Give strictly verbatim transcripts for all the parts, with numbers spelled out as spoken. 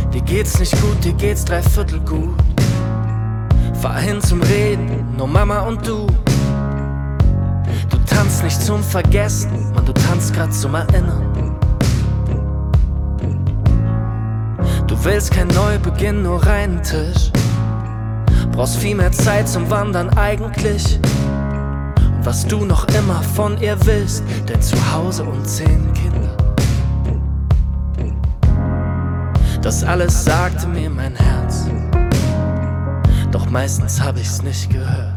Dir geht's nicht gut, dir geht's dreiviertel gut. Fahr hin zum Reden, nur Mama und du. Du tanzt nicht zum Vergessen, Mann, du tanzt grad zum Erinnern. Du willst kein Neubeginn, nur reinen Tisch. Brauchst viel mehr Zeit zum Wandern eigentlich. Und was du noch immer von ihr willst, dein Zuhause und zehn Kinder. Das alles sagte mir mein Herz, doch meistens hab ich's nicht gehört.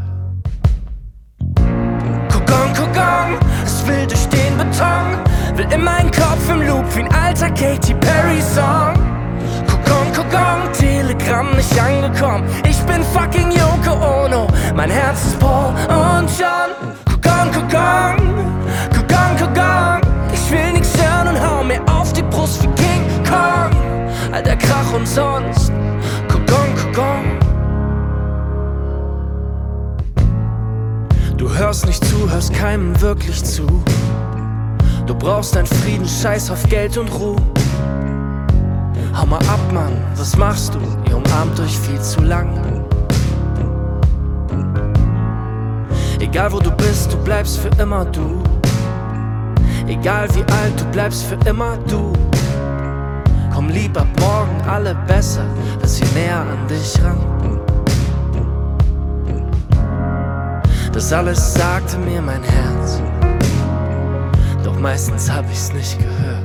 Kokon, Kokon, es will durch den Beton, will in meinen Kopf im Loop wie ein alter Katy Perry Song. Kokon, Kokon, Telegramm nicht angekommen, ich bin fucking Yoko Ono, mein Herz ist Paul und John. Kokon, Kokon, Kokon, Kokon, ich will nix hören und hau mir auf die Brust wie King Kong. Alter Krach und sonst, Kokon, Kokon. Du hörst nicht zu, hörst keinem wirklich zu. Du brauchst deinen Frieden, scheiß auf Geld und Ruhm. Hau mal ab, Mann, was machst du? Ihr umarmt euch viel zu lang. Egal wo du bist, du bleibst für immer du. Egal wie alt, du bleibst für immer du. Komm lieb, ab morgen alle besser, dass sie näher an dich ran. Das alles sagte mir mein Herz, doch meistens hab ich's nicht gehört.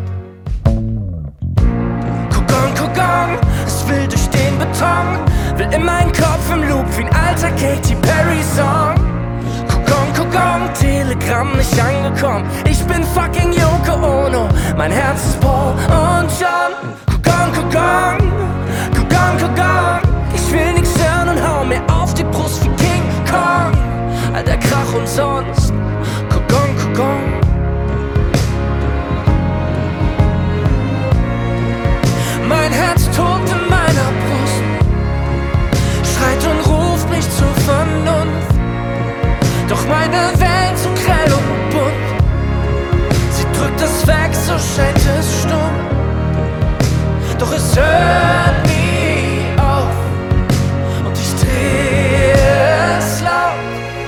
Kokon, Kokon, es will durch den Beton, will in meinen Kopf im Loop wie ein alter Katy Perry Song. Kokon, Kokon, Telegramm nicht angekommen, ich bin fucking Yoko Ono, mein Herz ist Paul und John. Kokon, Kokon, Kokon, Kokon, ich will nix hören und hau mir auf die Brust wie King Kong. Alter Krach und sonst, Kokon, Kokon. Mein Herz tobt in meiner Brust, schreit und ruft mich zur Vernunft. Doch meine Welt so grell und bunt, sie drückt es weg, so scheint es stumm. Doch es hört nie auf und ich dreh es laut.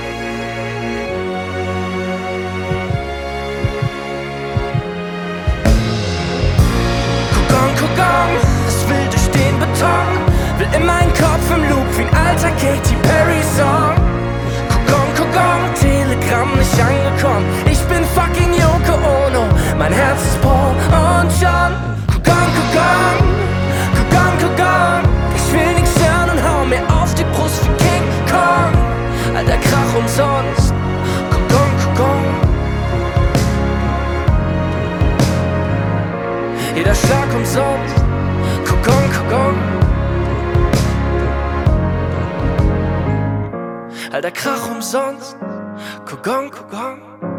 Kokon, Kokon, es will durch den Beton, will in meinen Kopf im Loop wie ein alter Katy Perry Song. Kokon, Kokon, Telegramm nicht angekommen, ich bin fucking Yoko Ono, mein Herz ist Paul und John. Kokon, Kokon, Kokon, Kokon, ich will nix hören und hau mir auf die Brust wie King Kong. Alter Krach und sonst, Kokon, Kokon. Jeder Schlag umsonst, Kokon, Kokon. Alter Krach umsonst, Kokon, Kokon.